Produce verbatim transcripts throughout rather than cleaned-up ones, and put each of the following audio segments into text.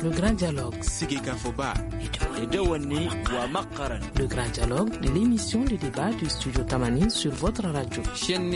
Le grand dialogue. Le grand dialogue de l'émission de débat du studio Tamani sur votre radio.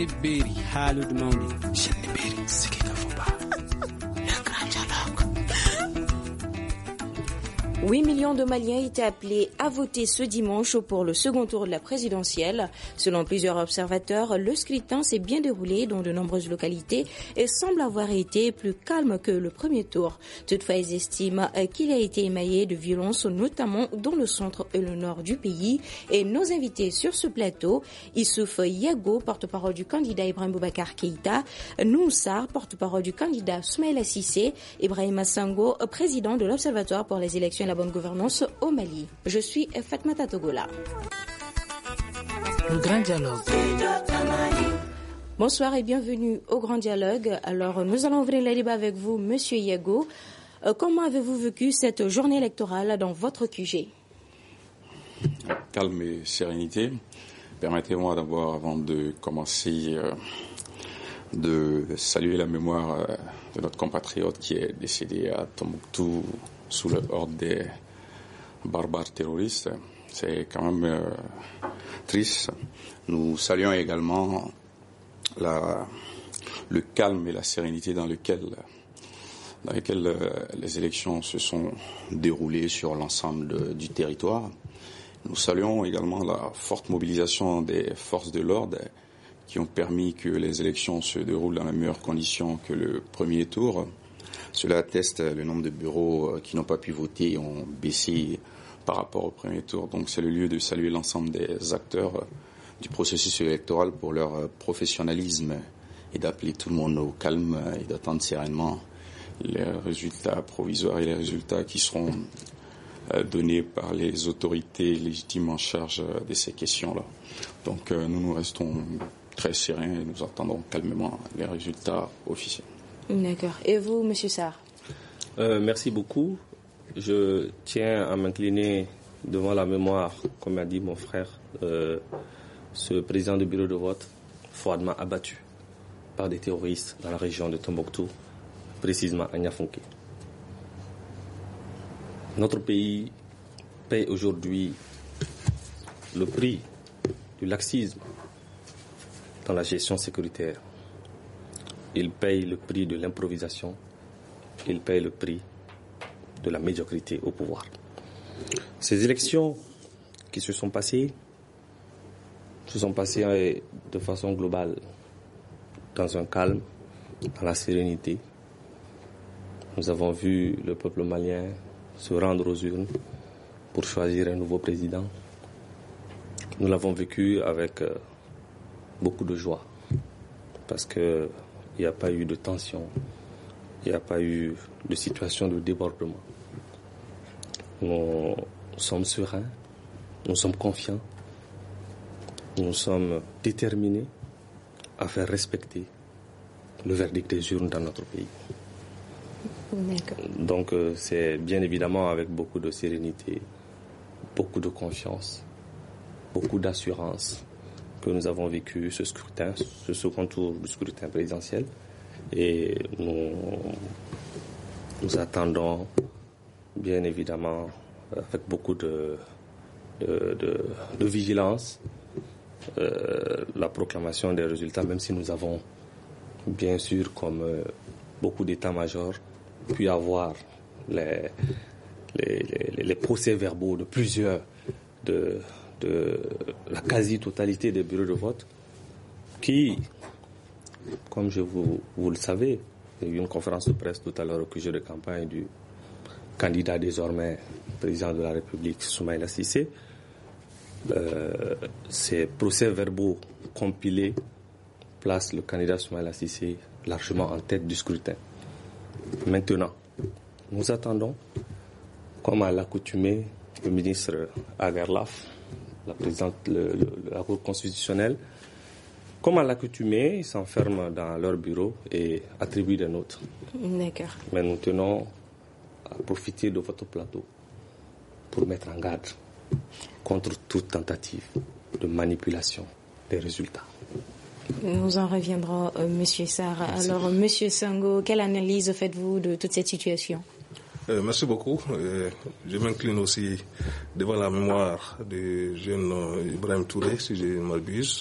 huit millions de Maliens étaient appelés à voter ce dimanche pour le second tour de la présidentielle. Selon plusieurs observateurs, le scrutin s'est bien déroulé dans de nombreuses localités et semble avoir été plus calme que le premier tour. Toutefois, ils estiment qu'il a été émaillé de violence, notamment dans le centre et le nord du pays. Et nos invités sur ce plateau, Issouf Yago, porte-parole du candidat Ibrahim Boubacar Keïta, Noussar, porte-parole du candidat Soumaïla Cissé, Ibrahima Sango, président de l'Observatoire pour les élections et la bonne gouvernance au Mali. Je suis Fatmata Togola. Le grand dialogue. Bonsoir et bienvenue au grand dialogue. Alors, nous allons ouvrir le débat avec vous, Monsieur Yago. Euh, comment avez-vous vécu cette journée électorale dans votre Q G? Calme et sérénité. Permettez-moi d'abord, avant de commencer, euh, de saluer la mémoire euh, de notre compatriote qui est décédé à Tombouctou sous le horde des barbares terroristes. C'est quand même euh, triste. Nous saluons également la, le calme et la sérénité dans lequel, dans lequel euh, les élections se sont déroulées sur l'ensemble de, du territoire. Nous saluons également la forte mobilisation des forces de l'ordre qui ont permis que les élections se déroulent dans les meilleures conditions que le premier tour. Cela atteste le nombre de bureaux qui n'ont pas pu voter ont baissé par rapport au premier tour. Donc c'est le lieu de saluer l'ensemble des acteurs du processus électoral pour leur professionnalisme et d'appeler tout le monde au calme et d'attendre sereinement les résultats provisoires et les résultats qui seront donnés par les autorités légitimes en charge de ces questions-là. Donc nous nous restons très sereins et nous attendons calmement les résultats officiels. D'accord. Et vous, Monsieur Sarr? euh, Merci beaucoup. Je tiens à m'incliner devant la mémoire, comme a dit mon frère, euh, ce président du bureau de vote, froidement abattu par des terroristes dans la région de Tombouctou, précisément à Niafonké. Notre pays paie aujourd'hui le prix du laxisme dans la gestion sécuritaire. Il paye le prix de l'improvisation, il paye le prix de la médiocrité au pouvoir. Ces élections qui se sont passées, se sont passées de façon globale, dans un calme, dans la sérénité. Nous avons vu le peuple malien se rendre aux urnes pour choisir un nouveau président. Nous l'avons vécu avec beaucoup de joie, parce que il n'y a pas eu de tension, il n'y a pas eu de situation de débordement. Nous sommes sereins, nous sommes confiants, nous sommes déterminés à faire respecter le verdict des urnes dans notre pays. Donc c'est bien évidemment avec beaucoup de sérénité, beaucoup de confiance, beaucoup d'assurance que nous avons vécu ce scrutin, ce second tour du scrutin présidentiel, et nous, nous attendons bien évidemment avec beaucoup de, de, de, de vigilance euh, la proclamation des résultats, même si nous avons bien sûr, comme euh, beaucoup d'états-majors, pu avoir les, les, les, les procès-verbaux de plusieurs de de la quasi-totalité des bureaux de vote qui, comme je vous, vous le savez, il y a eu une conférence de presse tout à l'heure au Q G de campagne du candidat désormais président de la République, Soumaïla Cissé. Euh, ces procès-verbaux compilés placent le candidat Soumaïla Cissé largement en tête du scrutin. Maintenant, nous attendons, comme à l'accoutumée, le ministre Agarlaf, la présidente de la Cour constitutionnelle, comme à l'accoutumée, ils s'enferment dans leur bureau et attribuent des notes. D'accord. Mais nous tenons à profiter de votre plateau pour mettre en garde contre toute tentative de manipulation des résultats. Nous en reviendrons, euh, Monsieur Sarr. Alors, Monsieur Sango, quelle analyse faites-vous de toute cette situation? Euh, merci beaucoup. Euh, je m'incline aussi devant la mémoire du jeune Ibrahim Touré, si je ne m'abuse,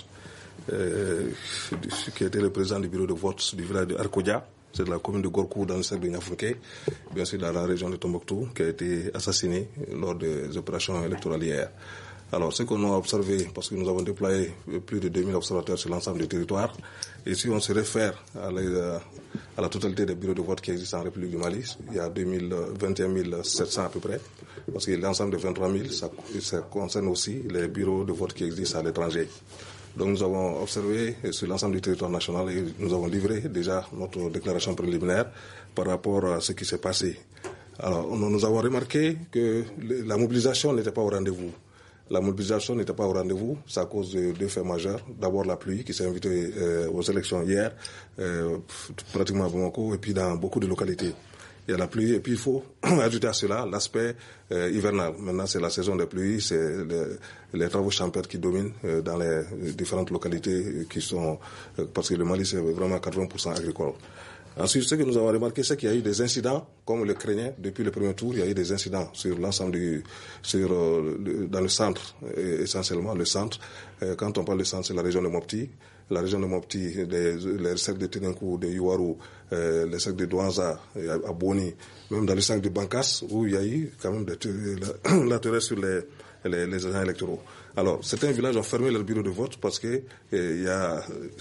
euh, qui était le président du bureau de vote du village de Arkodia, c'est de la commune de Gorkou dans le cercle de Niafunké, bien sûr dans la région de Tombouctou, qui a été assassiné lors des opérations électorales hier. Alors, ce qu'on a observé, parce que nous avons déployé plus de deux mille observateurs sur l'ensemble du territoire, et si on se réfère à la, à la totalité des bureaux de vote qui existent en République du Mali, il y a vingt et un mille sept cents à peu près, parce que l'ensemble de vingt-trois mille, ça, ça concerne aussi les bureaux de vote qui existent à l'étranger. Donc nous avons observé sur l'ensemble du territoire national et nous avons livré déjà notre déclaration préliminaire par rapport à ce qui s'est passé. Alors, nous avons remarqué que la mobilisation n'était pas au rendez-vous. La mobilisation n'était pas au rendez-vous, c'est à cause de deux faits majeurs. D'abord la pluie qui s'est invitée euh, aux élections hier, euh, pratiquement à Bamako, et puis dans beaucoup de localités. Il y a la pluie, et puis il faut ajouter à cela l'aspect euh, hivernal. Maintenant, c'est la saison des pluies, c'est les, les travaux champêtres qui dominent euh, dans les différentes localités qui sont... Euh, parce que le Mali, c'est vraiment quatre-vingts pour cent agricole. Ensuite, ce que nous avons remarqué, c'est qu'il y a eu des incidents, comme le craignait depuis le premier tour, il y a eu des incidents sur l'ensemble du, sur, euh, le, dans le centre, essentiellement le centre. Euh, quand on parle de centre, c'est la région de Mopti. La région de Mopti, les, les cercles de Ténenkou, de Yuaru, euh, les cercles de Douanza, à Boni, même dans le cercle de Bankas, où il y a eu quand même des, la, la terreur sur les, les, les agents électoraux. Alors, certains villages ont fermé leur bureau de vote parce que il y a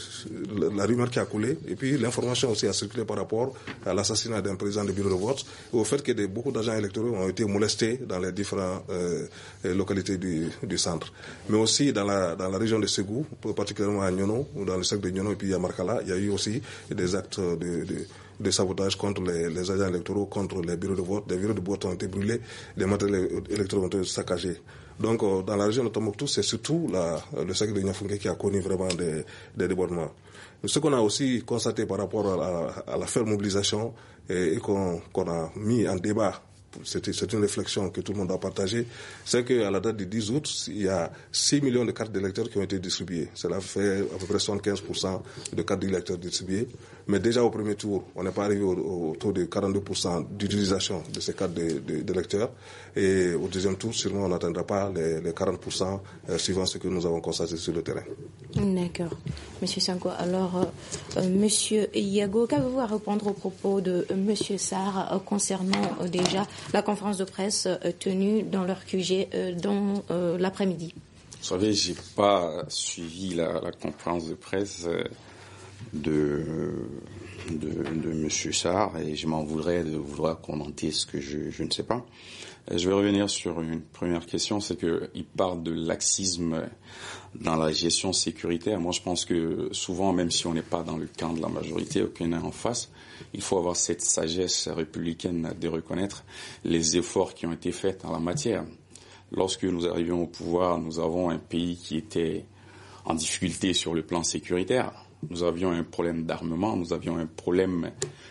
la, la rumeur qui a coulé, et puis l'information aussi a circulé par rapport à l'assassinat d'un président du bureau de vote, et au fait que de, beaucoup d'agents électoraux ont été molestés dans les différentes euh, localités du, du centre. Mais aussi dans la, dans la région de Ségou, particulièrement à Nyono, ou dans le cercle de Nyono et puis à Markala, il y a eu aussi des actes de, de de sabotage contre les, les agents électoraux, contre les bureaux de vote. Des bureaux de vote ont été brûlés, des matériels électoraux ont été saccagés. Donc, euh, dans la région de Tombouctou, c'est surtout la, le cercle de Niafunké qui a connu vraiment des, des débordements. Ce qu'on a aussi constaté par rapport à la, à la ferme mobilisation et, et qu'on, qu'on a mis en débat, c'est, c'est une réflexion que tout le monde a partagée, c'est qu'à la date du dix août, il y a six millions de cartes d'électeurs qui ont été distribuées. Cela fait à peu près soixante-quinze pour cent de cartes d'électeurs distribuées. Mais déjà au premier tour, on n'est pas arrivé au, au taux de quarante-deux pour cent d'utilisation de ces cartes de, de, d'électeurs. Et au deuxième tour, sûrement, on n'atteindra pas les, les quarante pour cent euh, suivant ce que nous avons constaté sur le terrain. D'accord. Monsieur Sanko, alors, euh, Monsieur Yago, qu'avez-vous à répondre aux propos de euh, Monsieur Sarr euh, concernant euh, déjà la conférence de presse euh, tenue dans leur Q G euh, dans euh, l'après-midi? Vous savez, j'ai pas suivi la, la conférence de presse euh, de, de, de Monsieur Sarr et je m'en voudrais de vouloir commenter ce que je, je ne sais pas. Je vais revenir sur une première question, c'est que il parle de laxisme dans la gestion sécuritaire. Moi, je pense que souvent, même si on n'est pas dans le camp de la majorité, aucun n'est en face, il faut avoir cette sagesse républicaine de reconnaître les efforts qui ont été faits en la matière. Lorsque nous arrivions au pouvoir, nous avons un pays qui était en difficulté sur le plan sécuritaire. Nous avions un problème d'armement, nous avions un problème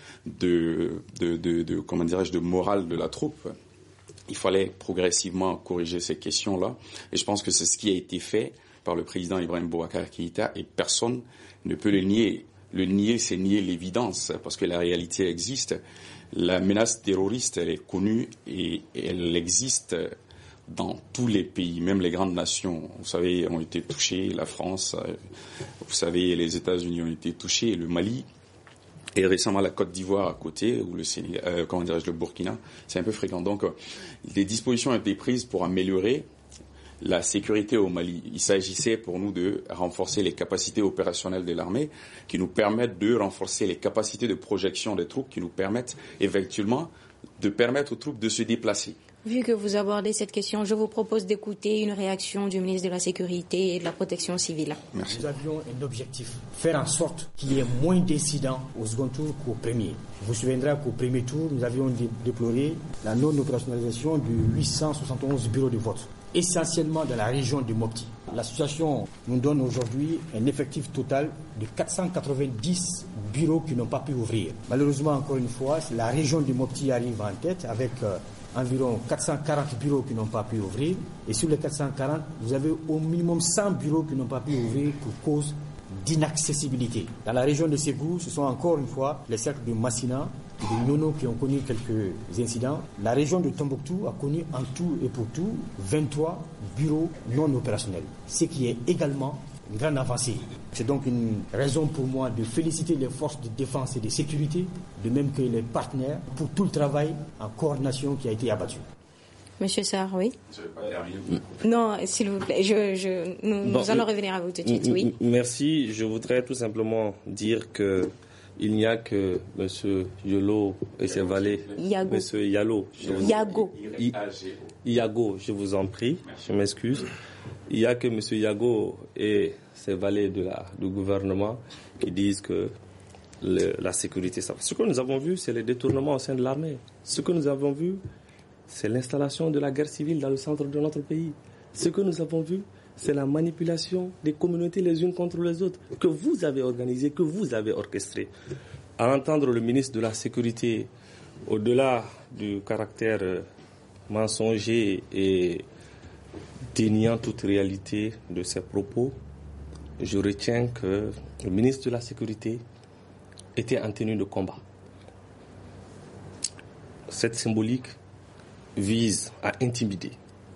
de, de, de, de comment dirais-je, de morale de la troupe. Il fallait progressivement corriger ces questions-là. Et je pense que c'est ce qui a été fait par le président Ibrahim Boubacar Keïta et personne ne peut le nier. Le nier, c'est nier l'évidence parce que la réalité existe. La menace terroriste, elle est connue et elle existe dans tous les pays, même les grandes nations. Vous savez, ont été touchées, la France, vous savez, les États-Unis ont été touchés, le Mali. Et récemment, la Côte d'Ivoire à côté, ou le Sénégal, euh, comment dirais-je, le Burkina, c'est un peu fréquent. Donc, euh, des dispositions ont été prises pour améliorer la sécurité au Mali. Il s'agissait pour nous de renforcer les capacités opérationnelles de l'armée, qui nous permettent de renforcer les capacités de projection des troupes, qui nous permettent éventuellement de permettre aux troupes de se déplacer. Vu que vous abordez cette question, je vous propose d'écouter une réaction du ministre de la Sécurité et de la Protection civile. Merci. Nous avions un objectif, faire en sorte qu'il y ait moins d'incidents au second tour qu'au premier. Vous vous souviendrez qu'au premier tour, nous avions dé- déploré la non-opérationnalisation de huit cent soixante et onze bureaux de vote, essentiellement dans la région de Mopti. La situation nous donne aujourd'hui un effectif total de quatre cent quatre-vingt-dix bureaux qui n'ont pas pu ouvrir. Malheureusement, encore une fois, la région de Mopti arrive en tête avec euh, environ quatre cent quarante bureaux qui n'ont pas pu ouvrir. Et sur les quatre cent quarante, vous avez au minimum cent bureaux qui n'ont pas pu ouvrir pour cause d'inaccessibilité. Dans la région de Ségou, ce sont encore une fois les cercles de Massina, des Nono qui ont connu quelques incidents. La région de Tombouctou a connu en tout et pour tout vingt-trois bureaux non opérationnels, ce qui est également une grande avancée. C'est donc une raison pour moi de féliciter les forces de défense et de sécurité, de même que les partenaires, pour tout le travail en coordination qui a été abattu. Monsieur Sarr, oui. Je ne vais pas terminer. Non, s'il vous plaît, je, je, nous, bon, nous allons revenir à vous tout de suite. Oui. Merci. Je voudrais tout simplement dire que il n'y a que M. Yolo et ses valets. Yago. M. Yalo. Yago. Yago, je vous en prie. Je m'excuse. Il n'y a que M. Yago et ses valets de la, du gouvernement qui disent que le, la sécurité, ça va. Ce que nous avons vu, c'est les détournements au sein de l'armée. Ce que nous avons vu, c'est l'installation de la guerre civile dans le centre de notre pays. Ce que nous avons vu, c'est la manipulation des communautés les unes contre les autres, que vous avez organisée, que vous avez orchestrée. À entendre le ministre de la Sécurité, au-delà du caractère mensonger et déniant toute réalité de ses propos, je retiens que le ministre de la Sécurité était en tenue de combat. Cette symbolique vise à intimider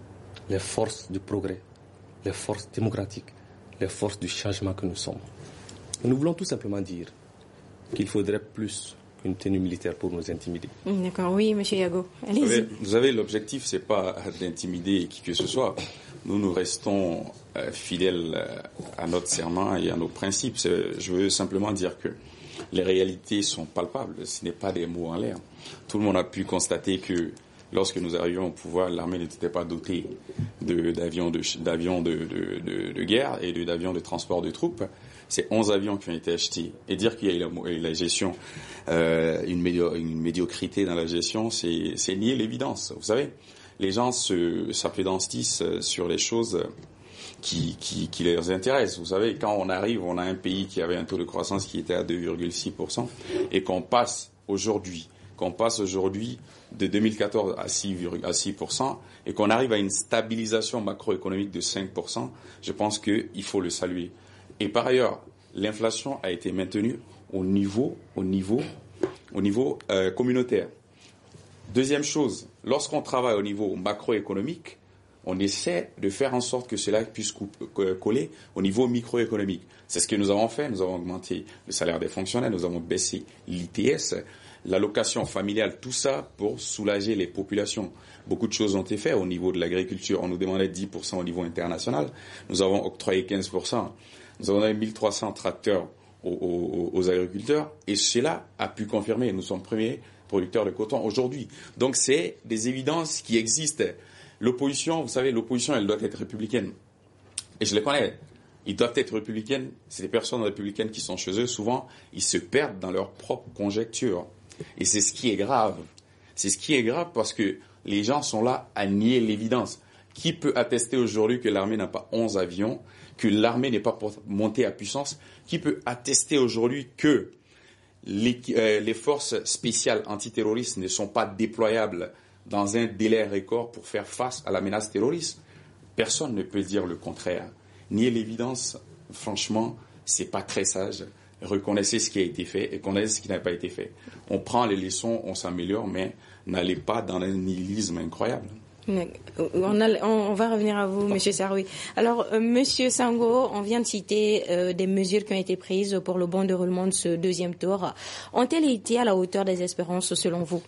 les forces du progrès, les forces démocratiques, les forces du changement que nous sommes. Et nous voulons tout simplement dire qu'il faudrait plus qu'une tenue militaire pour nous intimider. D'accord, oui, M. Yago. Allez-y. Vous savez, vous savez, l'objectif, c'est pas d'intimider qui que ce soit. Nous, nous restons euh, fidèles euh, à notre serment et à nos principes. C'est, je veux simplement dire que les réalités sont palpables. Ce n'est pas des mots en l'air. Tout le monde a pu constater que lorsque nous arrivions au pouvoir, l'armée n'était pas dotée de, d'avions, de, d'avions de, de, de, de guerre et de, d'avions de transport de troupes. C'est onze avions qui ont été achetés. Et dire qu'il y a eu la, la gestion, euh, une, médio, une médiocrité dans la gestion, c'est, c'est nier l'évidence. Vous savez, les gens se, s'appédantissent sur les choses qui, qui, qui les intéressent. Vous savez, quand on arrive, on a un pays qui avait un taux de croissance qui était à deux virgule six pour cent et qu'on passe aujourd'hui qu'on passe aujourd'hui de deux mille quatorze à six pour cent et qu'on arrive à une stabilisation macroéconomique de cinq pour cent, je pense qu'il faut le saluer. Et par ailleurs, l'inflation a été maintenue au niveau, au niveau, au niveau euh, communautaire. Deuxième chose, lorsqu'on travaille au niveau macroéconomique, on essaie de faire en sorte que cela puisse coller au niveau microéconomique. C'est ce que nous avons fait. Nous avons augmenté le salaire des fonctionnaires, nous avons baissé l'I T S, l'allocation familiale, tout ça pour soulager les populations. Beaucoup de choses ont été faites au niveau de l'agriculture. On nous demandait dix pour cent au niveau international. Nous avons octroyé quinze pour cent. Nous avons donné mille trois cents tracteurs aux, aux, aux agriculteurs. Et cela a pu confirmer. Nous sommes premiers producteurs de coton aujourd'hui. Donc c'est des évidences qui existent. L'opposition, vous savez, l'opposition, elle doit être républicaine. Et je les connais. Ils doivent être républicaines. C'est des personnes républicaines qui sont chez eux. Souvent, ils se perdent dans leurs propres conjectures. Et c'est ce qui est grave. C'est ce qui est grave parce que les gens sont là à nier l'évidence. Qui peut attester aujourd'hui que l'armée n'a pas onze avions, que l'armée n'est pas montée à puissance? Qui peut attester aujourd'hui que les, euh, les forces spéciales antiterroristes ne sont pas déployables dans un délai record pour faire face à la menace terroriste? Personne ne peut dire le contraire. Nier l'évidence, franchement, c'est pas très sage. Reconnaissez ce qui a été fait et connaissez ce qui n'a pas été fait. On prend les leçons, on s'améliore, mais n'allez pas dans un nihilisme incroyable. On, a, on va revenir à vous, Monsieur Sarroui. Alors, euh, Monsieur Sango, on vient de citer euh, des mesures qui ont été prises pour le bon déroulement de ce deuxième tour. Ont-elles été à la hauteur des espérances, selon vous?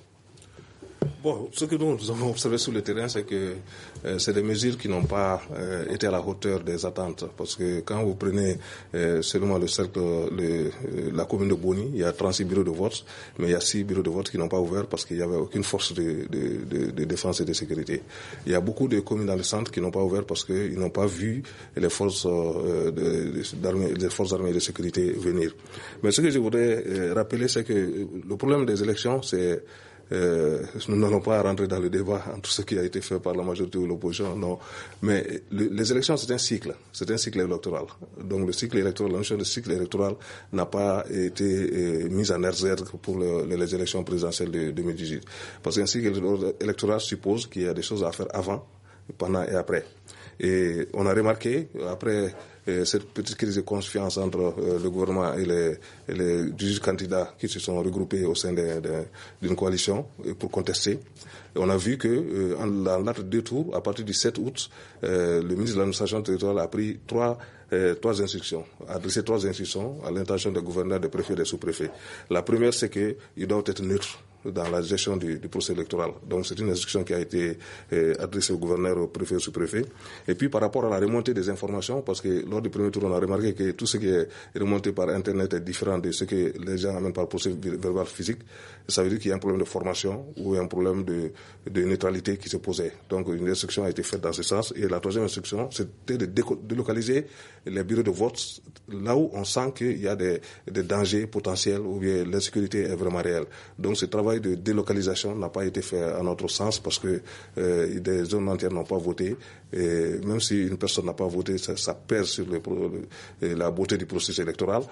Bon, ce que nous, nous avons observé sur le terrain, c'est que euh, c'est des mesures qui n'ont pas euh, été à la hauteur des attentes. Parce que quand vous prenez euh, seulement le cercle, le, euh, la commune de Boni, il y a trente-six bureaux de vote, mais il y a six bureaux de vote qui n'ont pas ouvert parce qu'il n'y avait aucune force de, de, de, de défense et de sécurité. Il y a beaucoup de communes dans le centre qui n'ont pas ouvert parce qu'ils n'ont pas vu les forces, euh, de, de, d'armée, les forces armées et de sécurité venir. Mais ce que je voudrais euh, rappeler, c'est que le problème des élections, c'est Euh, nous n'allons pas rentrer dans le débat entre ce qui a été fait par la majorité ou l'opposition, non. Mais le, les élections, c'est un cycle. C'est un cycle électoral. Donc le cycle électoral, la notion de cycle électoral n'a pas été euh, mise en exergue pour le, les élections présidentielles de deux mille dix-huit. Parce qu'un cycle électoral suppose qu'il y a des choses à faire avant, pendant et après. Et on a remarqué, après euh, cette petite crise de confiance entre euh, le gouvernement et les, et les dix-huit candidats qui se sont regroupés au sein de, de, d'une coalition pour contester, on a vu que euh, en l'entre deux tours, à partir du sept août, euh, le ministre de l'administration territoriale a pris trois Euh, trois instructions, adressé trois instructions à l'intention des gouverneurs, des préfets et des sous-préfets. La première, c'est qu'ils doivent être neutres dans la gestion du, du procès électoral. Donc c'est une instruction qui a été euh, adressée aux gouverneurs, aux préfets et aux sous-préfets. Et puis par rapport à la remontée des informations, parce que lors du premier tour, on a remarqué que tout ce qui est remonté par Internet est différent de ce que les gens amènent par procès verbal physique. Ça veut dire qu'il y a un problème de formation ou un problème de, de neutralité qui se posait. Donc une instruction a été faite dans ce sens. Et la troisième instruction, c'était de délocaliser les bureaux de vote là où on sent qu'il y a des, des dangers potentiels ou bien l'insécurité est vraiment réelle. Donc ce travail de délocalisation n'a pas été fait à notre sens parce que euh, des zones entières n'ont pas voté. Et même si une personne n'a pas voté, ça, ça pèse sur le, le, la beauté du processus électoral.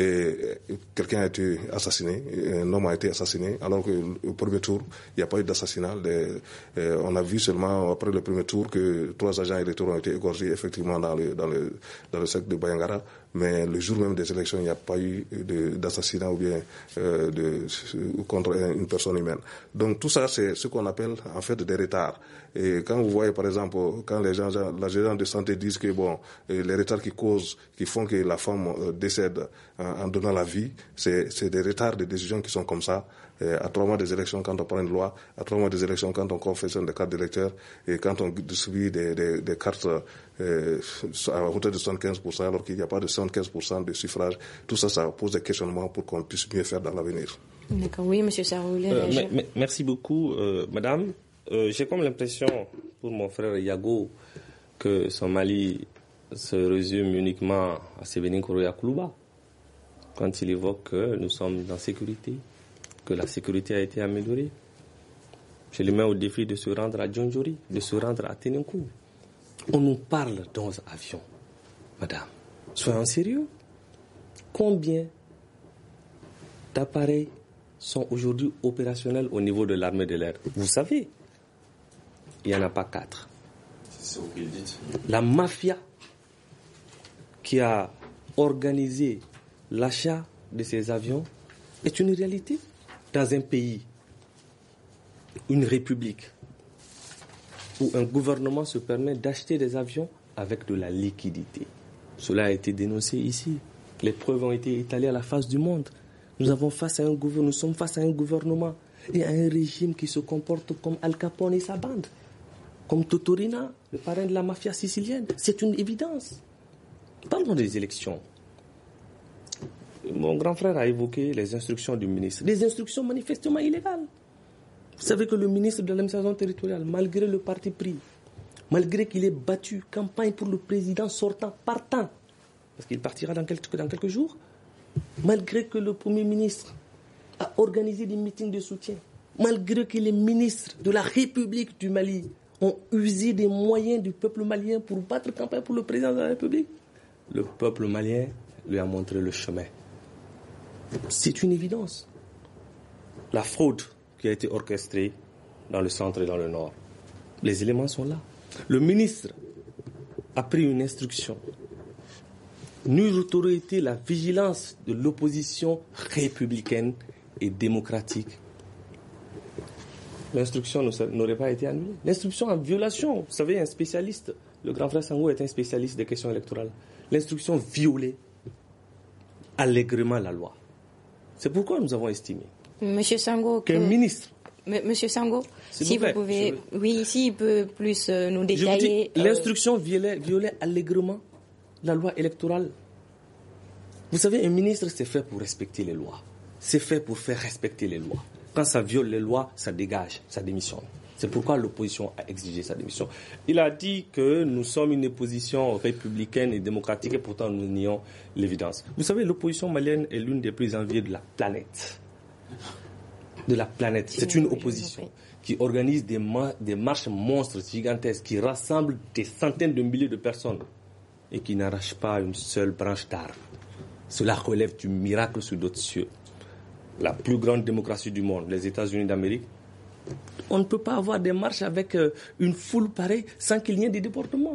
Et quelqu'un a été assassiné, un homme a été assassiné, alors que au premier tour, il n'y a pas eu d'assassinat. Les, euh, on a vu seulement après le premier tour que trois agents électoraux ont été égorgés effectivement dans le, dans le, dans le secteur de Bayangara. Mais le jour même des élections, il n'y a pas eu de, d'assassinat ou bien euh, de, contre une personne humaine. Donc tout ça, c'est ce qu'on appelle en fait des retards. Et quand vous voyez par exemple, quand les gens, la gérante de santé disent que bon, les retards qui causent, qui font que la femme décède en, en donnant la vie, c'est, c'est des retards de décision qui sont comme ça. Et à trois mois des élections, quand on prend une loi, à trois mois des élections, quand on confectionne des cartes d'électeurs et quand on distribue des, des, des cartes euh, à hauteur de soixante-quinze pour cent alors qu'il n'y a pas de soixante-quinze pour cent de suffrage, tout ça, ça pose des questionnements pour qu'on puisse mieux faire dans l'avenir. D'accord, oui, M. Sarrou. Euh, mais, mais, merci beaucoup, euh, Madame. Euh, j'ai comme l'impression, pour mon frère Yago, que son Mali se résume uniquement à Sévénin Koroya Koulouba, quand il évoque que nous sommes en sécurité, que la sécurité a été améliorée. Je le mets au défi de se rendre à Djonjori, de se rendre à Ténenkou. On nous parle d'onze avions. Madame, soyons sérieux. Combien d'appareils sont aujourd'hui opérationnels au niveau de l'armée de l'air? Vous savez, il n'y en a pas quatre. C'est ce que vous dites. La mafia qui a organisé l'achat de ces avions est une réalité dans un pays, une république, où un gouvernement se permet d'acheter des avions avec de la liquidité. Cela a été dénoncé ici. Les preuves ont été étalées à la face du monde. Nous avons face à un gouvernement, nous sommes face à un gouvernement et à un régime qui se comporte comme Al Capone et sa bande, comme Totorina, le parrain de la mafia sicilienne. C'est une évidence. Parlons des élections. Mon grand frère a évoqué les instructions du ministre. Des instructions manifestement illégales. Vous savez que le ministre de l'administration territoriale, malgré le parti pris, malgré qu'il ait battu campagne pour le président sortant, partant, parce qu'il partira dans quelques, dans quelques jours, malgré que le Premier ministre a organisé des meetings de soutien, malgré que les ministres de la République du Mali ont usé des moyens du peuple malien pour battre campagne pour le président de la République, le peuple malien lui a montré le chemin. C'est une évidence. La fraude qui a été orchestrée dans le centre et dans le nord, les éléments sont là. Le ministre a pris une instruction. Nulle autorité, la vigilance de l'opposition républicaine et démocratique. L'instruction n'aurait pas été annulée. L'instruction en violation, vous savez, un spécialiste, le grand frère Sango est un spécialiste des questions électorales. L'instruction violait allègrement la loi. C'est pourquoi nous avons estimé Monsieur Sango, qu'un que... ministre... M- Monsieur Sango, si vous, vous pouvez... je... Oui, s'il peut plus euh, nous détailler... Je vous dis, l'instruction violait, violait allègrement la loi électorale. Vous savez, un ministre, c'est fait pour respecter les lois. C'est fait pour faire respecter les lois. Quand ça viole les lois, ça dégage, ça démissionne. C'est pourquoi l'opposition a exigé sa démission. Il a dit que nous sommes une opposition républicaine et démocratique et pourtant nous nions l'évidence. Vous savez, l'opposition malienne est l'une des plus enviées de la planète. De la planète. C'est une opposition qui organise des, ma- des marches monstres gigantesques, qui rassemble des centaines de milliers de personnes et qui n'arrache pas une seule branche d'arbre. Cela relève du miracle sur d'autres cieux. La plus grande démocratie du monde, les États-Unis d'Amérique, on ne peut pas avoir des marches avec euh, une foule pareille sans qu'il y ait des déportements.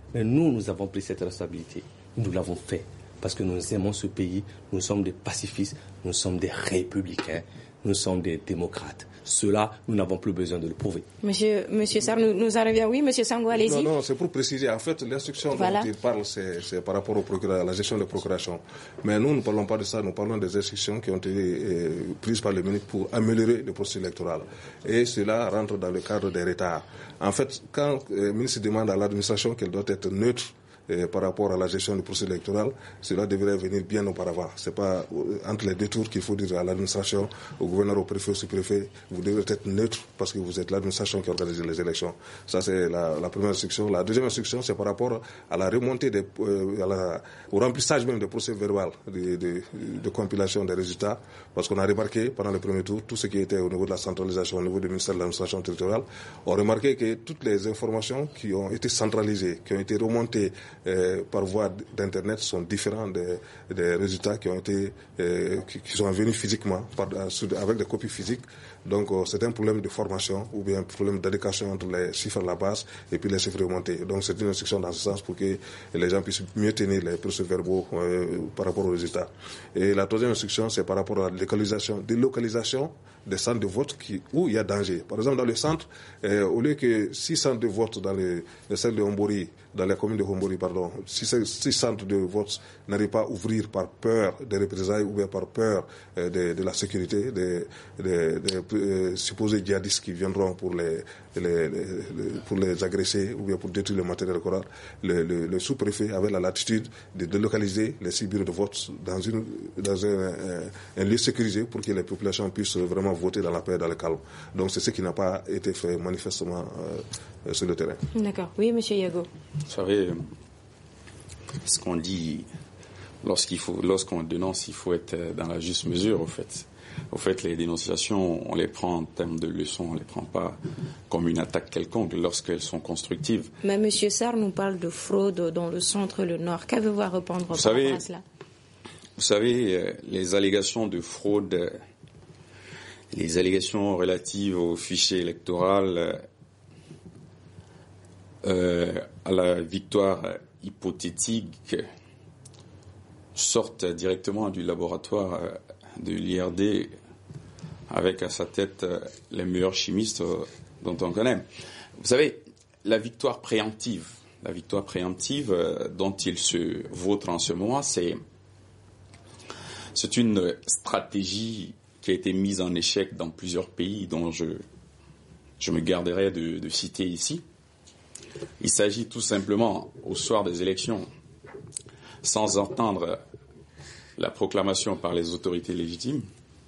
Mais nous, nous avons pris cette responsabilité. Nous l'avons fait parce que nous aimons ce pays, nous sommes des pacifistes, nous sommes des républicains, nous sommes des démocrates. Cela, nous n'avons plus besoin de le prouver. Monsieur, monsieur Sarr, nous, nous arrivons. Oui, monsieur Sango, allez-y. Non, non, c'est pour préciser. En fait, l'instruction voilà. dont il parle, c'est, c'est par rapport au procureur, à la gestion des procurations. Mais nous, ne parlons pas de ça. Nous parlons des instructions qui ont été euh, prises par le ministre pour améliorer le processus électoral. Et cela rentre dans le cadre des retards. En fait, quand euh, le ministre demande à l'administration qu'elle doit être neutre Et par rapport à la gestion du processus électoral, cela devrait venir bien auparavant. C'est pas entre les deux tours qu'il faut dire à l'administration, au gouverneur, au préfet, au sous-préfet, vous devez être neutre parce que vous êtes l'administration qui organise les élections. Ça, c'est la, la première instruction. La deuxième instruction, c'est par rapport à la remontée, des, euh, à la, au remplissage même des procès verbal de, de, de compilation des résultats, parce qu'on a remarqué pendant le premier tour, tout ce qui était au niveau de la centralisation, au niveau du ministère de l'administration territoriale, on a remarqué que toutes les informations qui ont été centralisées, qui ont été remontées Euh, par voie d'internet sont différents des, des résultats qui ont été euh, qui, qui sont venus physiquement par, avec des copies physiques. Donc euh, c'est un problème de formation ou bien un problème d'adéquation entre les chiffres à la base et puis les chiffres remontés. Donc c'est une instruction dans ce sens pour que les gens puissent mieux tenir les procès-verbaux euh, par rapport aux résultats. Et la troisième instruction, c'est par rapport à la localisation, délocalisation des centres de vote qui, où il y a danger. Par exemple, dans le centre, euh, au lieu que six centres de vote dans les, les centres de Hombori, dans la commune de Hombori, pardon, si ces six centres de vote n'arrivent pas à ouvrir par peur des représailles ou bien par peur euh, de, de la sécurité des, des, des euh, supposés djihadistes qui viendront pour les, les, les, pour les agresser ou bien pour détruire le matériel électoral, le, le, le sous-préfet avait la latitude de délocaliser les six bureaux de vote dans, une, dans un, un, un lieu sécurisé pour que les populations puissent vraiment voter dans la paix et dans le calme. Donc c'est ce qui n'a pas été fait manifestement euh, sur le terrain. D'accord. Oui, monsieur Yago. Vous savez, ce qu'on dit, lorsqu'il faut, lorsqu'on dénonce, il faut être dans la juste mesure, au fait. Au fait, les dénonciations, on les prend en termes de leçons, on ne les prend pas comme une attaque quelconque lorsqu'elles sont constructives. Mais M. Sarr nous parle de fraude dans le centre et le nord. Qu'avez-vous à répondre par rapport à cela? Vous savez, les allégations de fraude, les allégations relatives au fichier électoral, euh, à la victoire hypothétique, sortent directement du laboratoire de l'I R D avec à sa tête les meilleurs chimistes dont on connaît. Vous savez, la victoire préemptive, la victoire préemptive dont il se vautre en ce moment, c'est, c'est une stratégie qui a été mise en échec dans plusieurs pays dont je, je me garderai de, de citer ici. Il s'agit tout simplement, au soir des élections, sans entendre la proclamation par les autorités légitimes,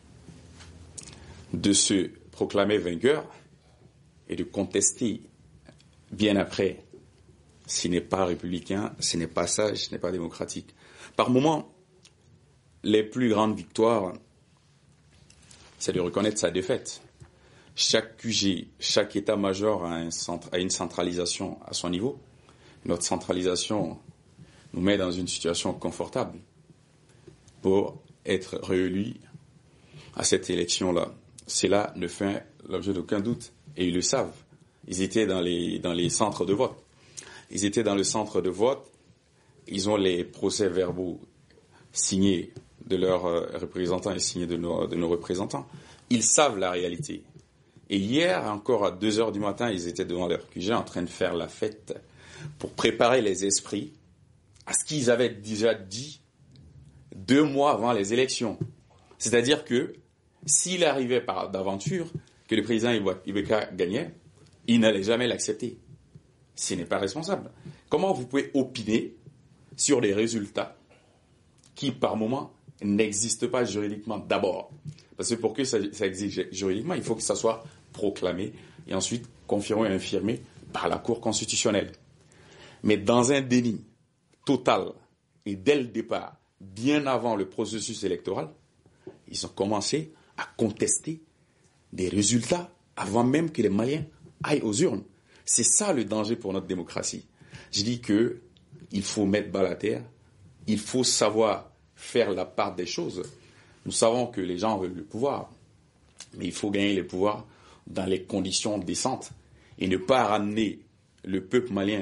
de se proclamer vainqueur et de contester bien après. Ce n'est pas républicain, ce n'est pas sage, ce n'est pas démocratique. Par moments, les plus grandes victoires, c'est de reconnaître sa défaite. Chaque Q G, chaque état-major a, un centre, a une centralisation à son niveau. Notre centralisation nous met dans une situation confortable pour être réélus à cette élection-là. Cela ne fait l'objet d'aucun doute. Et ils le savent. Ils étaient dans les, dans les centres de vote. Ils étaient dans le centre de vote. Ils ont les procès-verbaux signés de leurs représentants et signés de nos, de nos représentants. Ils savent la réalité. Et hier, encore à deux heures du matin, ils étaient devant leur Q G en train de faire la fête pour préparer les esprits à ce qu'ils avaient déjà dit deux mois avant les élections. C'est-à-dire que s'il arrivait par d'aventure que le président Ibeka gagnait, il n'allait jamais l'accepter. Ce n'est pas responsable. Comment vous pouvez opiner sur des résultats qui, par moment, n'existent pas juridiquement d'abord? Parce que pour que ça, ça existe juridiquement, il faut que ça soit proclamé et ensuite confirmé et infirmé par la Cour constitutionnelle. Mais dans un déni total et dès le départ, bien avant le processus électoral, ils ont commencé à contester des résultats avant même que les Maliens aillent aux urnes. C'est ça le danger pour notre démocratie. Je dis que il faut mettre bas à terre, il faut savoir faire la part des choses. Nous savons que les gens veulent le pouvoir, mais il faut gagner le pouvoir dans les conditions décentes et ne pas ramener le peuple malien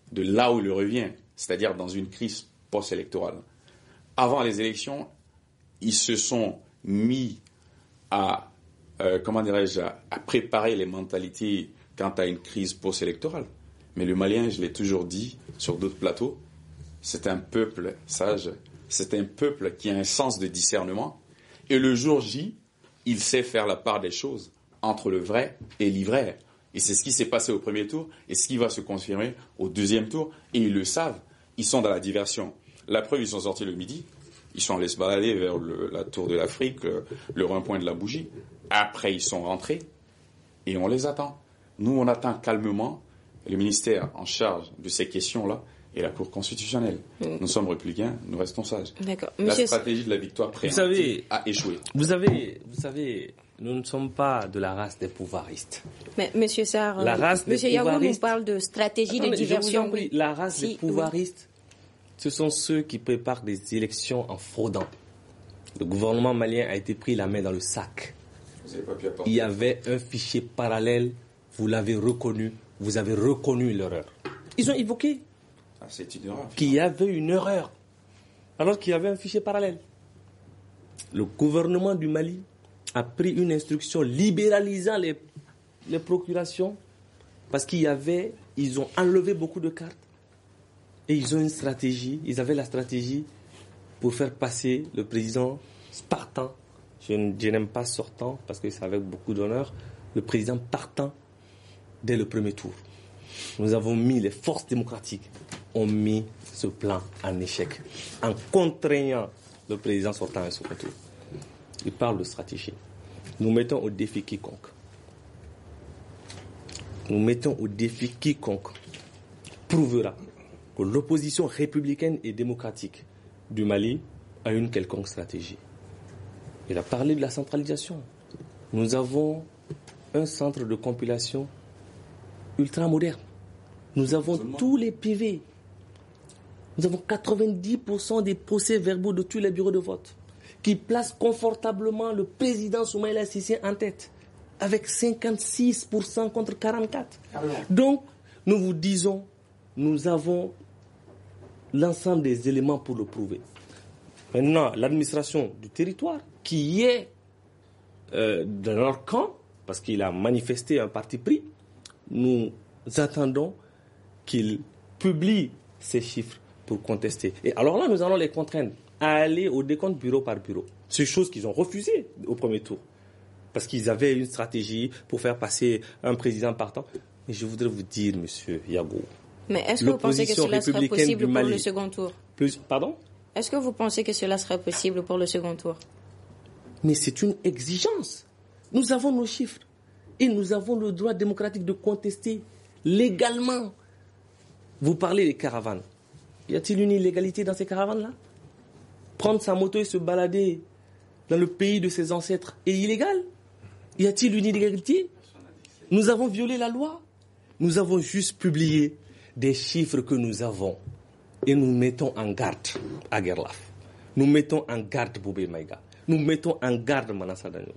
de là où il revient, c'est-à-dire dans une crise post-électorale. Avant les élections, ils se sont mis à, euh, comment dirais-je, à préparer les mentalités quant à une crise post-électorale. Mais le Malien, je l'ai toujours dit sur d'autres plateaux, c'est un peuple sage, c'est un peuple qui a un sens de discernement. Et le jour J, il sait faire la part des choses entre le vrai et l'ivraie. Et c'est ce qui s'est passé au premier tour et ce qui va se confirmer au deuxième tour. Et ils le savent, ils sont dans la diversion. La preuve, ils sont sortis le midi, ils sont allés se balader vers le, la tour de l'Afrique, le, le rond-point de la Bougie. Après, ils sont rentrés et on les attend. Nous, on attend calmement le ministère en charge de ces questions-là et la Cour constitutionnelle. Mmh. Nous sommes républicains, nous restons sages. D'accord. La Monsieur... stratégie de la victoire préemptive a échoué. Vous savez, vous savez, nous ne sommes pas de la race des pouvoiristes. Mais Monsieur Sarr, la race Monsieur des Yagou pouvoiristes... nous parle de stratégie Attendez, de diversion. Oui. La race si, des pouvoiristes, oui. Ce sont ceux qui préparent des élections en fraudant. Le gouvernement malien a été pris la main dans le sac. Vous n'avez pas pu apporter. Il y avait un fichier parallèle, vous l'avez reconnu, vous avez reconnu l'erreur. Ils ont évoqué ah, c'est une erreur, qu'il y avait une erreur, alors qu'il y avait un fichier parallèle. Le gouvernement du Mali a pris une instruction libéralisant les, les procurations parce qu'il y avait, ils ont enlevé beaucoup de cartes et ils ont une stratégie, ils avaient la stratégie pour faire passer le président partant. Je, je n'aime pas sortant parce que c'est avec beaucoup d'honneur, le président partant dès le premier tour. Nous avons mis, les forces démocratiques ont mis ce plan en échec en contraignant le président sortant à un second tour. Il parle de stratégie. Nous mettons au défi quiconque. Nous mettons au défi quiconque prouvera que l'opposition républicaine et démocratique du Mali a une quelconque stratégie. Il a parlé de la centralisation. Nous avons un centre de compilation ultra moderne. Nous avons tous les P V. Nous avons quatre-vingt-dix pour cent des procès-verbaux de tous les bureaux de vote qui placent confortablement le président Soumaïla Cissé en tête avec cinquante-six pour cent contre quarante-quatre pour cent. Donc, nous vous disons, nous avons l'ensemble des éléments pour le prouver. Maintenant, l'administration du territoire qui est euh, dans leur camp, parce qu'il a manifesté un parti pris, nous attendons qu'il publie ces chiffres pour contester. Et alors là, nous allons les contraindre à aller au décompte bureau par bureau. C'est chose qu'ils ont refusé au premier tour. Parce qu'ils avaient une stratégie pour faire passer un président partant. Mais je voudrais vous dire, monsieur Yagou. Mais est-ce que vous pensez que cela serait possible pour le second tour? Plus, pardon? Est-ce que vous pensez que cela serait possible pour le second tour? Mais c'est une exigence. Nous avons nos chiffres. Et nous avons le droit démocratique de contester légalement. Vous parlez des caravanes. Y a-t-il une illégalité dans ces caravanes-là? Prendre sa moto et se balader dans le pays de ses ancêtres est illégal? Y a-t-il une illégalité? Nous avons violé la loi. Nous avons juste publié des chiffres que nous avons. Et nous mettons en garde Aguerlaf. Nous mettons en garde Boubé Maïga. Nous mettons en garde Manassa Dagno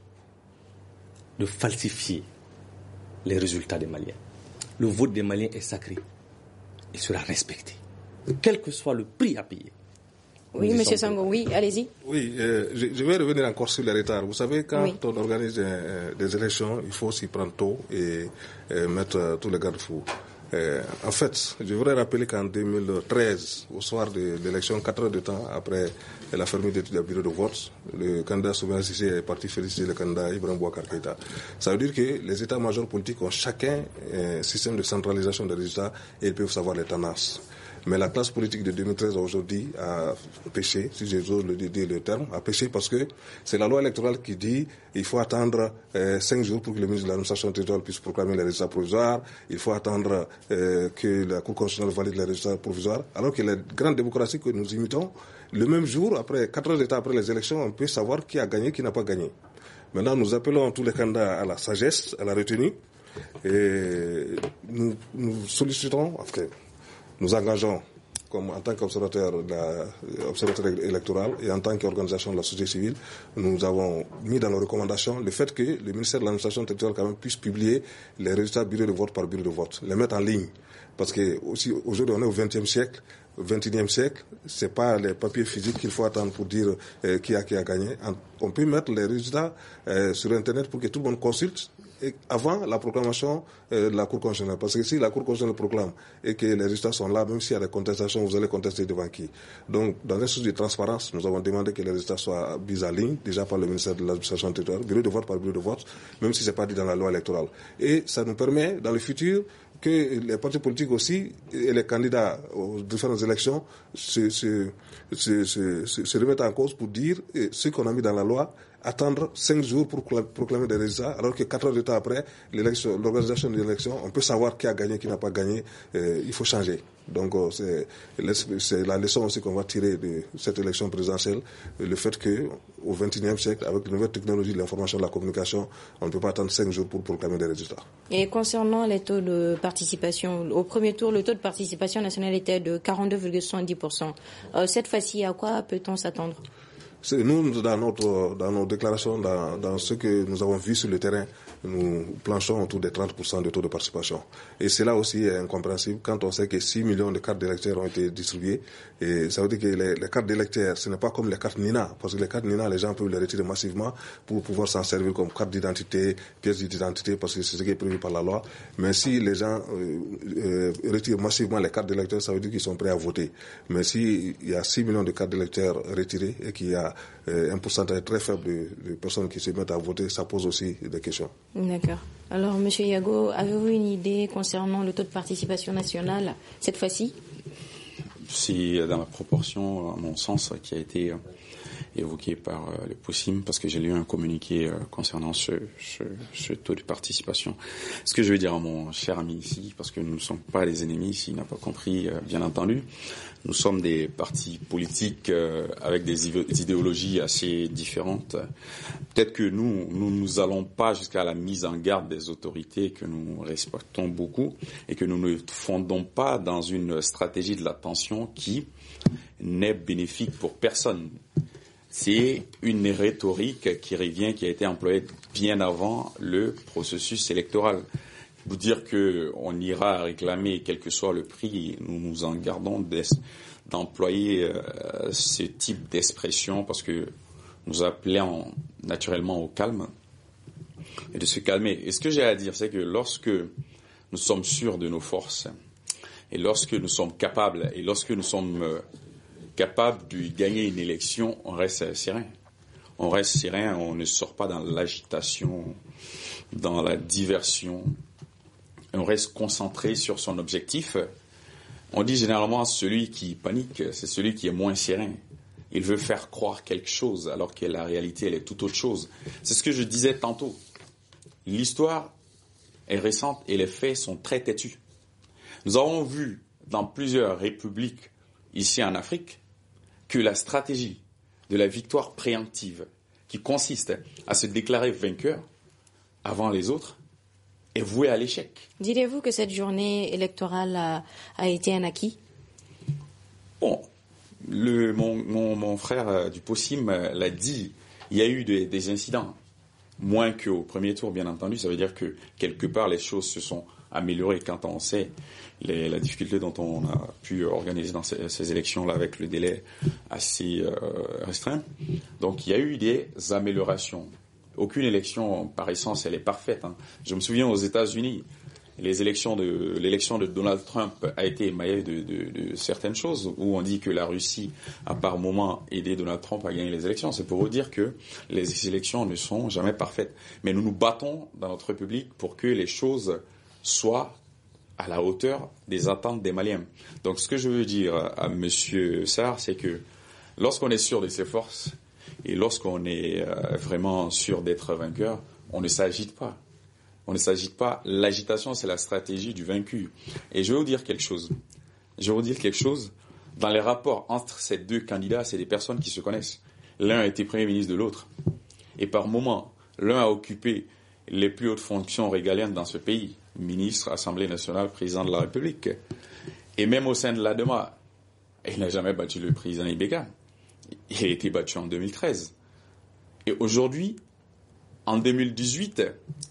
de falsifier les résultats des Maliens. Le vote des Maliens est sacré. Il sera respecté, quel que soit le prix à payer. Oui, M. Sango, oui, allez-y. Oui, euh, je, je vais revenir encore sur les retards. Vous savez, quand oui. on organise euh, des élections, il faut s'y prendre tôt et euh, mettre euh, tous les garde-fous. Euh, en fait, je voudrais rappeler qu'en deux mille treize, au soir de l'élection, quatre heures de temps après la fermeture du bureau de vote, le candidat Soumaïla Cissé est parti féliciter le candidat Ibrahim Boubacar Keïta. Ça veut dire que les états-majors politiques ont chacun un système de centralisation des résultats et ils peuvent savoir les tendances. Mais la classe politique de deux mille treize aujourd'hui a péché, si j'ose le dire le terme, a péché parce que c'est la loi électorale qui dit qu'il faut attendre euh, cinq jours pour que le ministre de l'administration territoriale puisse proclamer les résultats provisoires, il faut attendre euh, que la Cour constitutionnelle valide les résultats provisoires, alors que la grande démocratie que nous imitons, le même jour, après quatre heures de temps après les élections, on peut savoir qui a gagné, qui n'a pas gagné. Maintenant, nous appelons tous les candidats à la sagesse, à la retenue, et nous, nous sollicitons, enfin, nous engageons comme en tant qu'observateur de la, observateur électoral et en tant qu'organisation de la société civile, nous avons mis dans nos recommandations le fait que le ministère de l'administration territoriale quand même puisse publier les résultats bureau de vote par bureau de vote, les mettre en ligne. Parce que aussi aujourd'hui on est au vingtième siècle, au vingt et unième siècle, c'est pas les papiers physiques qu'il faut attendre pour dire euh, qui a qui a gagné. On peut mettre les résultats euh, sur Internet pour que tout le monde consulte et avant la proclamation euh, de la Cour constitutionnelle. Parce que si la Cour constitutionnelle proclame et que les résultats sont là, même s'il y a des contestations, vous allez contester devant qui? Donc, dans un souci de transparence, nous avons demandé que les résultats soient mis en ligne, déjà par le ministère de l'administration territoriale, bureau de vote par bureau de vote, même si c'est pas dit dans la loi électorale. Et ça nous permet, dans le futur, que les partis politiques aussi et les candidats aux différentes élections se, se, se, se, se, se remettent en cause pour dire ce qu'on a mis dans la loi, attendre cinq jours pour proclamer des résultats, alors que quatre heures de temps après l'élection, l'organisation de l'élection, on peut savoir qui a gagné, qui n'a pas gagné. Euh, il faut changer. Donc c'est, c'est la leçon aussi qu'on va tirer de cette élection présidentielle, le fait que au vingt et unième siècle, avec les nouvelles technologies de l'information et de la communication, on ne peut pas attendre cinq jours pour proclamer des résultats. Et concernant les taux de participation, au premier tour, le taux de participation nationale était de quarante-deux virgule soixante-dix pour cent. Euh, cette fois-ci, à quoi peut-on s'attendre? C'est nous, dans notre, dans nos déclarations, dans, dans ce que nous avons vu sur le terrain, nous planchons autour des trente pour cent de taux de participation. Et cela aussi est incompréhensible quand on sait que six millions de cartes d'électeurs ont été distribuées. Et ça veut dire que les, les cartes d'électeurs, ce n'est pas comme les cartes Nina. Parce que les cartes Nina, les gens peuvent les retirer massivement pour pouvoir s'en servir comme carte d'identité, pièce d'identité, parce que c'est ce qui est prévu par la loi. Mais si les gens euh, euh, retirent massivement les cartes d'électeurs, ça veut dire qu'ils sont prêts à voter. Mais s'il y a six millions de cartes d'électeurs retirées et qu'il y a euh, un pourcentage très faible de, de personnes qui se mettent à voter, ça pose aussi des questions. D'accord. Alors, M. Yago, avez-vous une idée concernant le taux de participation nationale cette fois-ci? C'est dans la proportion, à mon sens, qui a été évoquée par le POSIM, parce que j'ai lu un communiqué concernant ce, ce, ce taux de participation. Ce que je veux dire à mon cher ami ici, parce que nous ne sommes pas les ennemis, s'il n'a pas compris, bien entendu, nous sommes des partis politiques euh, avec des idéologies assez différentes. Peut-être que nous, nous nous allons pas jusqu'à la mise en garde des autorités que nous respectons beaucoup et que nous ne fondons pas dans une stratégie de la tension qui n'est bénéfique pour personne. C'est une rhétorique qui revient, qui a été employée bien avant le processus électoral. Vous dire que on ira réclamer quel que soit le prix, nous nous en gardons d'employer euh, ce type d'expression parce que nous appelons naturellement au calme et de se calmer. Et ce que j'ai à dire, c'est que lorsque nous sommes sûrs de nos forces et lorsque nous sommes capables et lorsque nous sommes euh, capables de gagner une élection, on reste serein. On reste serein, on ne sort pas dans l'agitation, dans la diversion. On reste concentré sur son objectif. On dit généralement celui qui panique, c'est celui qui est moins serein. Il veut faire croire quelque chose alors que la réalité, elle est tout autre chose. C'est ce que je disais tantôt. L'histoire est récente et les faits sont très têtus. Nous avons vu dans plusieurs républiques ici en Afrique que la stratégie de la victoire préemptive qui consiste à se déclarer vainqueur avant les autres est vouée à l'échec. Direz-vous que cette journée électorale a, a été un acquis? Bon, le, mon, mon, mon frère du POSIM l'a dit, il y a eu des, des incidents. Moins qu'au premier tour, bien entendu. Ça veut dire que quelque part, les choses se sont améliorées quand on sait les, la difficulté dont on a pu organiser dans ces, ces élections-là avec le délai assez euh, restreint. Donc, il y a eu des améliorations. Aucune élection, par essence, elle est parfaite. Hein. Je me souviens aux États-Unis, les élections de, l'élection de Donald Trump a été émaillée de, de, de certaines choses où on dit que la Russie a par moment aidé Donald Trump à gagner les élections. C'est pour vous dire que les élections ne sont jamais parfaites. Mais nous nous battons dans notre République pour que les choses soient à la hauteur des attentes des Maliens. Donc ce que je veux dire à Monsieur Sarr, c'est que lorsqu'on est sûr de ses forces et lorsqu'on est vraiment sûr d'être vainqueur, on ne s'agite pas. On ne s'agite pas. L'agitation, c'est la stratégie du vaincu. Et je vais vous dire quelque chose. Je vais vous dire quelque chose. Dans les rapports entre ces deux candidats, c'est des personnes qui se connaissent. L'un a été Premier ministre de l'autre. Et par moment, l'un a occupé les plus hautes fonctions régaliennes dans ce pays. Ministre, Assemblée nationale, président de la République. Et même au sein de l'A D E M A, il n'a jamais battu le président Ibeka. Il a été battu en deux mille treize. Et aujourd'hui, en deux mille dix-huit,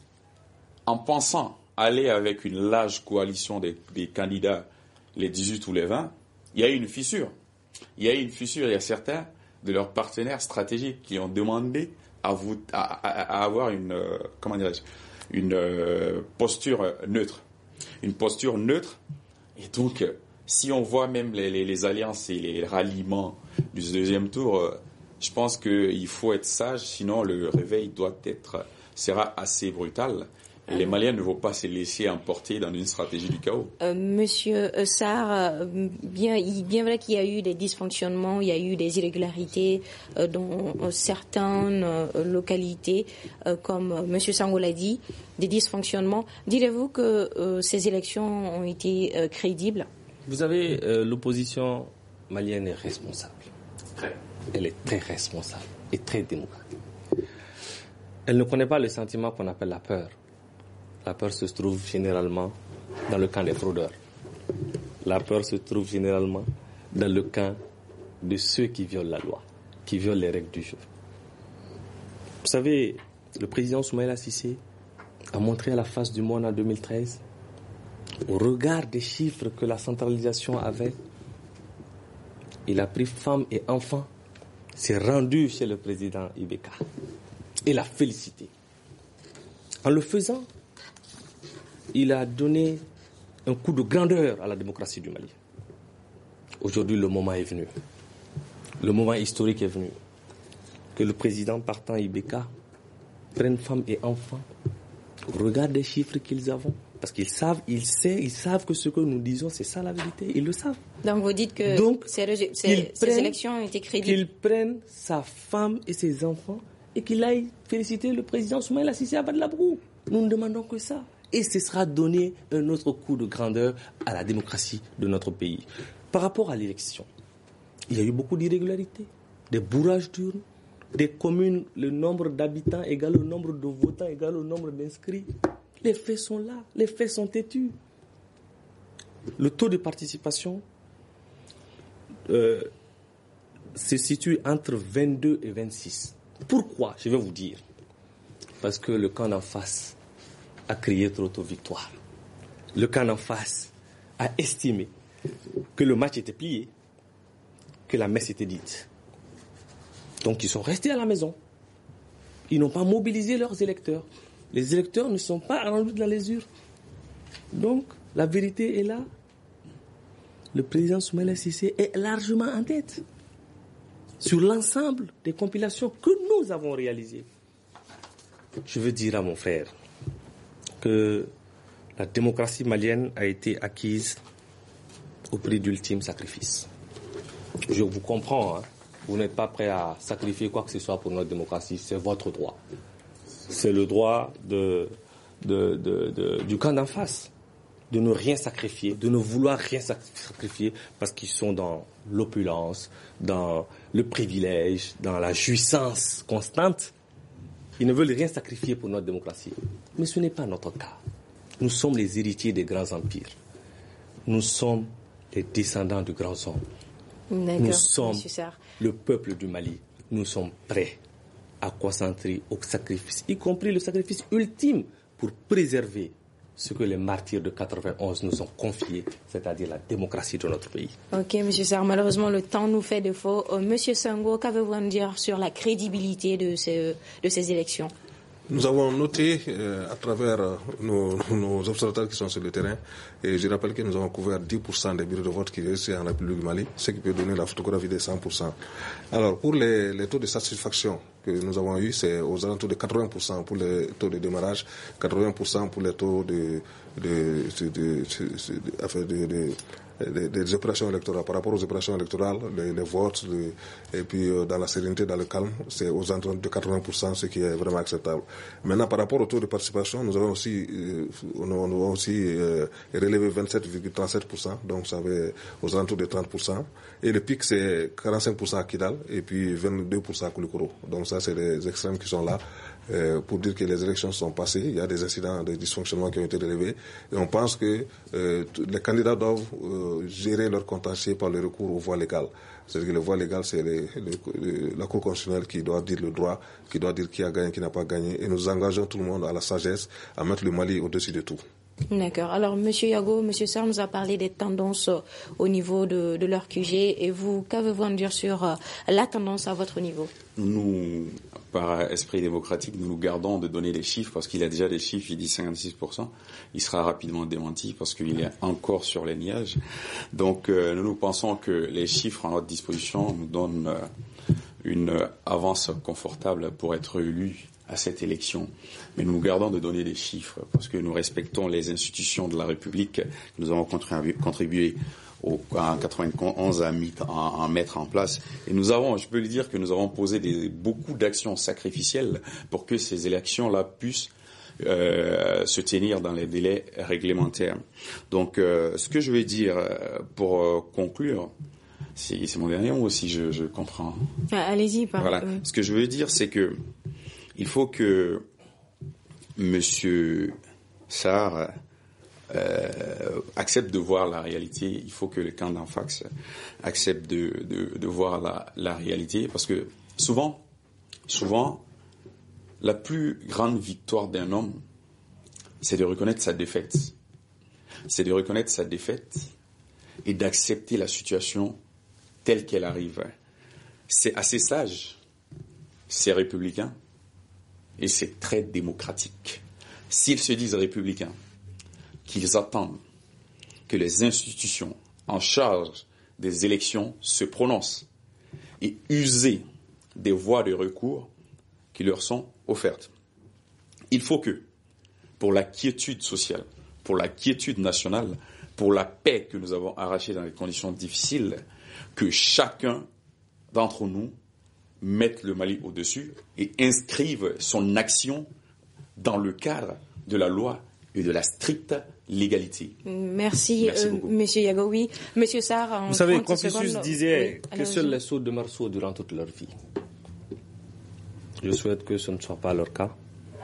en pensant aller avec une large coalition des, des candidats, les dix-huit ou les vingt, il y a eu une fissure. Il y a eu une fissure, il y a certains de leurs partenaires stratégiques qui ont demandé à, vous, à, à, à avoir une, euh, comment dirais-je, une euh, posture neutre. Une posture neutre. Et donc, euh, si on voit même les, les, les alliances et les ralliements du deuxième tour, euh, je pense qu'il faut être sage, sinon le réveil doit être, sera assez brutal. Et les Maliens ne vont pas se laisser emporter dans une stratégie du chaos. Euh, Monsieur Sarr, bien, bien vrai qu'il y a eu des dysfonctionnements, il y a eu des irrégularités euh, dans euh, certaines euh, localités, euh, comme euh, Monsieur Sango l'a dit, des dysfonctionnements. Direz-vous que euh, ces élections ont été euh, crédibles? Vous savez, euh, l'opposition malienne est responsable. Très. Elle est très responsable et très démocratique. Elle ne connaît pas le sentiment qu'on appelle la peur. La peur se trouve généralement dans le camp des fraudeurs. La peur se trouve généralement dans le camp de ceux qui violent la loi, qui violent les règles du jeu. Vous savez, le président Soumaïla Cissé a montré à la face du monde en deux mille treize, au regard des chiffres que la centralisation avait, il a pris femmes et enfants, s'est rendu chez le président Ibeka et l'a félicité. En le faisant, il a donné un coup de grandeur à la démocratie du Mali. Aujourd'hui, le moment est venu. Le moment historique est venu. Que le président partant Ibeka prenne femmes et enfants, regarde les chiffres qu'ils ont, parce qu'ils savent, ils savent, ils savent que ce que nous disons, c'est ça la vérité. Ils le savent. Donc vous dites que Donc, ces, ces, ces prennent, élections ont été crédibles. Qu'il prenne sa femme et ses enfants et qu'il aille féliciter le président Soumaïla Cissé à Badlabrou. Nous ne demandons que ça. Et ce sera donner un autre coup de grandeur à la démocratie de notre pays. Par rapport à l'élection, il y a eu beaucoup d'irrégularités, des bourrages d'urnes, des communes, le nombre d'habitants égale au nombre de votants égale au nombre d'inscrits. Les faits sont là, les faits sont têtus. Le taux de participation euh, se situe entre vingt-deux et vingt-six. Pourquoi? Je vais vous dire. Parce que le camp d'en face a crié trop tôt victoire. Le camp d'en face a estimé que le match était plié, que la messe était dite. Donc ils sont restés à la maison. Ils n'ont pas mobilisé leurs électeurs. Les électeurs ne sont pas rendus dans les urnes. Donc la vérité est là. Le président Soumaïla Cissé est largement en tête sur l'ensemble des compilations que nous avons réalisées. Je veux dire à mon frère que la démocratie malienne a été acquise au prix d'ultime sacrifice. Je vous comprends, hein. Vous n'êtes pas prêt à sacrifier quoi que ce soit pour notre démocratie, c'est votre droit. C'est le droit de, de, de, de, du camp d'en face, de ne rien sacrifier, de ne vouloir rien sacrifier parce qu'ils sont dans l'opulence, dans le privilège, dans la jouissance constante. Ils ne veulent rien sacrifier pour notre démocratie. Mais ce n'est pas notre cas. Nous sommes les héritiers des grands empires. Nous sommes les descendants de grands hommes. Nous sommes le peuple du Mali. Nous sommes prêts à concentrer au sacrifice, y compris le sacrifice ultime pour préserver ce que les martyrs de quatre-vingt-onze nous ont confié, c'est-à-dire la démocratie de notre pays. Ok, Monsieur Sarr, malheureusement le temps nous fait défaut. Euh, Monsieur Sango, qu'avez-vous à nous dire sur la crédibilité de ces, de ces élections? Nous avons noté euh, à travers euh, nos, nos observateurs qui sont sur le terrain, et je rappelle que nous avons couvert dix pour cent des bureaux de vote qui restent en République du Mali, ce qui peut donner la photographie des cent pour cent. Alors pour les, les taux de satisfaction que nous avons eu, c'est aux alentours de quatre-vingts pour cent pour les taux de démarrage, quatre-vingts pour cent pour les taux de, de, de, de, de, de, de, de Des, des opérations électorales. Par rapport aux opérations électorales, les, les votes, les, et puis euh, dans la sérénité, dans le calme, c'est aux alentours de quatre-vingts pour cent, ce qui est vraiment acceptable. Maintenant, par rapport au taux de participation, nous avons aussi, euh, nous avons aussi euh, relevé vingt-sept virgule trente-sept pour cent, donc ça va aux alentours de trente pour cent. Et le pic, c'est quarante-cinq pour cent à Kidal, et puis vingt-deux pour cent à Koulikoro. Donc ça, c'est les extrêmes qui sont là. euh, pour dire que les élections sont passées. Il y a des incidents, des dysfonctionnements qui ont été relevés. Et on pense que euh, les candidats doivent euh, gérer leur contentieux par le recours aux voies légales. C'est-à-dire que les voies légales, c'est les, les, la Cour constitutionnelle qui doit dire le droit, qui doit dire qui a gagné, qui n'a pas gagné. Et nous engageons tout le monde à la sagesse, à mettre le Mali au-dessus de tout. D'accord. Alors, M. Yago, M. Sarr nous a parlé des tendances au niveau de, de leur Q G. Et vous, qu'avez-vous à nous dire sur euh, la tendance à votre niveau? Nous, par esprit démocratique, nous nous gardons de donner les chiffres parce qu'il a déjà des chiffres, il dit cinquante-six pour cent. Il sera rapidement démenti parce qu'il est encore sur les nuages. Donc, euh, nous, nous pensons que les chiffres à notre disposition nous donnent euh, une avance confortable pour être élus à cette élection. Mais nous nous gardons de donner des chiffres parce que nous respectons les institutions de la République que nous avons contribué, contribué au, en quatre-vingt-onze à, à, à mettre en place. Et nous avons, je peux le dire que nous avons posé des, beaucoup d'actions sacrificielles pour que ces élections-là puissent euh, se tenir dans les délais réglementaires. Donc, euh, ce que je veux dire pour euh, conclure, c'est, c'est mon dernier mot si je, je comprends. Ah, allez-y, pardon. Voilà. Ce que je veux dire, c'est que il faut que Monsieur Sarr euh, accepte de voir la réalité. Il faut que le camp d'en face accepte de, de, de voir la, la réalité. Parce que souvent, souvent, la plus grande victoire d'un homme, c'est de reconnaître sa défaite. C'est de reconnaître sa défaite et d'accepter la situation telle qu'elle arrive. C'est assez sage, c'est républicain. Et c'est très démocratique. S'ils se disent républicains, qu'ils attendent que les institutions en charge des élections se prononcent et usent des voies de recours qui leur sont offertes. Il faut que, pour la quiétude sociale, pour la quiétude nationale, pour la paix que nous avons arrachée dans des conditions difficiles, que chacun d'entre nous mettre le Mali au-dessus et inscrivent son action dans le cadre de la loi et de la stricte légalité. Merci, Merci euh, beaucoup. Monsieur Yagoui. Monsieur Sarr, en Vous savez, trente Confucius secondes, disait oui, que seuls les sots demeurent sots durant toute leur vie. Je souhaite que ce ne soit pas leur cas.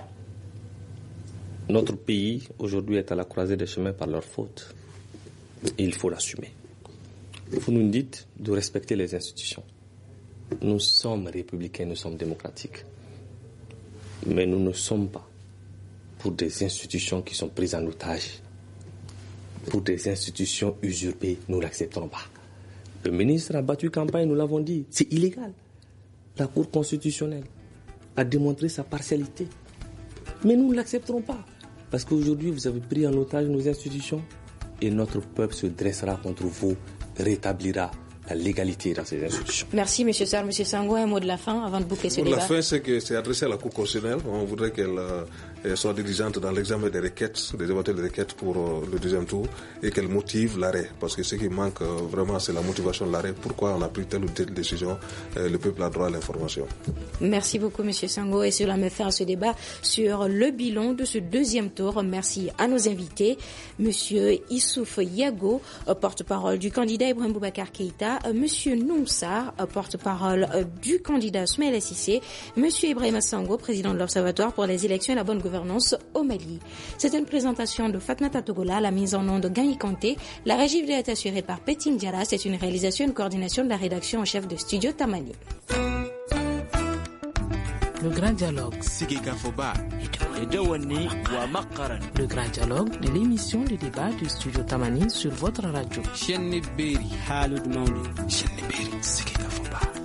Notre pays, aujourd'hui, est à la croisée des chemins par leur faute. Et il faut l'assumer. Vous nous dites de respecter les institutions. Nous sommes républicains, nous sommes démocratiques. Mais nous ne sommes pas pour des institutions qui sont prises en otage. Pour des institutions usurpées, nous ne l'accepterons pas. Le ministre a battu campagne, nous l'avons dit, c'est illégal. La Cour constitutionnelle a démontré sa partialité. Mais nous ne l'accepterons pas. Parce qu'aujourd'hui, vous avez pris en otage nos institutions et notre peuple se dressera contre vous, rétablira la légalité dans ces institutions. Merci, M. Sarr. M. Sango, un mot de la fin avant de boucler ce Pour débat. la fin, c'est que c'est adressé à la Cour constitutionnelle. On voudrait qu'elle euh, soit diligente dans l'examen des requêtes, des éventuelles requêtes pour euh, le deuxième tour et qu'elle motive l'arrêt. Parce que ce qui manque euh, vraiment, c'est la motivation de l'arrêt. Pourquoi on a pris telle ou telle décision? euh, Le peuple a droit à l'information. Merci beaucoup, M. Sango. Et cela me fait ce débat sur le bilan de ce deuxième tour. Merci à nos invités. M. Issouf Yago, porte-parole du candidat Ibrahim Boubacar Keïta. Monsieur Noum Sarr, porte-parole du candidat Soumaïla Cissé, Monsieur Ibrahim Sango, président de l'Observatoire pour les élections et la bonne gouvernance au Mali. C'était une présentation de Fatmata Togola, la mise en onde de Gagny Kanté. La régie vidéo est assurée par Petting Diarra. C'est une réalisation et une coordination de la rédaction en chef de Studio Tamani. Le grand dialogue. Le grand dialogue de l'émission de débat du Studio Tamani sur votre radio.